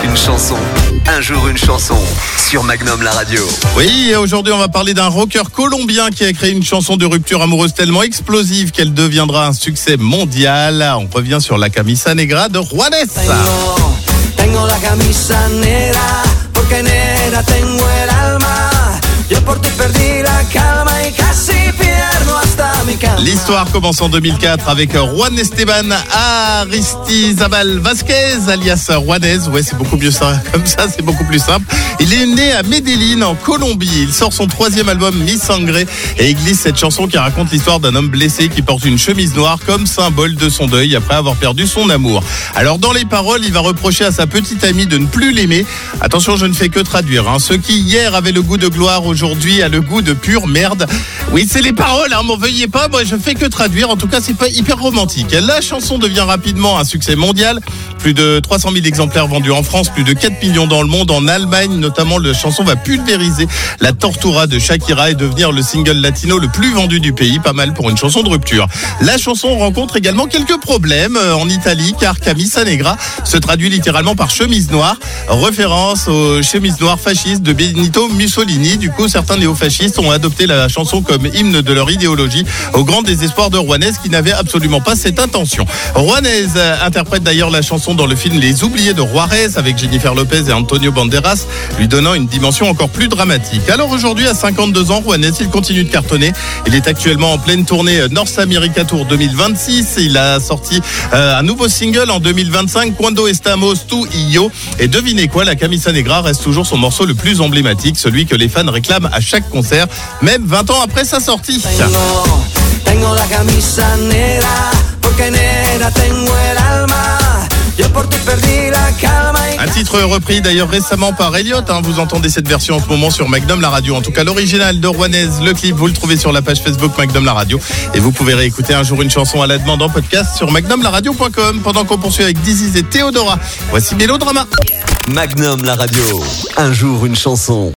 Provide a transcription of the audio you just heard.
une chanson. Un jour une chanson sur Magnum la radio. Oui, et aujourd'hui on va parler d'un rocker colombien qui a créé une chanson de rupture amoureuse tellement explosive qu'elle deviendra un succès mondial. On revient sur La Camisa Negra de Juanes. Tengo la camisa negra, porque negra tengo el alma. Yo por ti perdí la calma y casi pierdo hasta mi cama. L'histoire commence en 2004 avec Juan Esteban Aristizabal Vázquez, alias Juanes. Ouais, c'est beaucoup mieux ça, comme ça, c'est beaucoup plus simple. Il est né à Medellín, en Colombie. Il sort son 3e album, Mi Sangre, et il glisse cette chanson qui raconte l'histoire d'un homme blessé qui porte une chemise noire comme symbole de son deuil après avoir perdu son amour. Alors, dans les paroles, il va reprocher à sa petite amie de ne plus l'aimer. Attention, je ne fais que traduire. Ce qui hier avait le goût de gloire, aujourd'hui a le goût de pure merde. Oui, c'est les paroles, m'en veuillez pas. Moi, je fais que traduire. En tout cas, c'est pas hyper romantique. La chanson devient rapidement un succès mondial. Plus de 300 000 exemplaires vendus en France, plus de 4 millions dans le monde. En Allemagne, notamment, la chanson va pulvériser la tortura de Shakira et devenir le single latino le plus vendu du pays. Pas mal pour une chanson de rupture. La chanson rencontre également quelques problèmes en Italie, car Camisa Negra se traduit littéralement par chemise noire, référence aux chemises noires fascistes de Benito Mussolini. Du coup, certains néofascistes ont adopté la chanson comme hymne de leur idéologie, au grand désespoir de Juanes qui n'avait absolument pas cette intention. Juanes interprète d'ailleurs la chanson dans le film Les Oubliés de Juarez avec Jennifer Lopez et Antonio Banderas, lui donnant une dimension encore plus dramatique. Alors aujourd'hui, à 52 ans, Juanes, il continue de cartonner. Il est actuellement en pleine tournée North America Tour 2026. Il a sorti un nouveau single en 2025, Cuando Estamos Tú y Yo. Et devinez quoi, la Camisa Negra reste toujours son morceau le plus emblématique, celui que les fans réclament à chaque concert, même 20 ans après sa sortie. Tengo la camisa negra, porque negra tengo el alma. Yo por ti perdí la calma. Un titre repris d'ailleurs récemment par Elliott. Vous entendez cette version en ce moment sur Magnum la radio. En tout cas, l'original de Juanes, le clip, vous le trouvez sur la page Facebook Magnum la radio. Et vous pouvez réécouter un jour une chanson à la demande en podcast sur magnumlaradio.com. Pendant qu'on poursuit avec Dizzy et Théodora, voici Mélodrama. Magnum la radio. Un jour une chanson.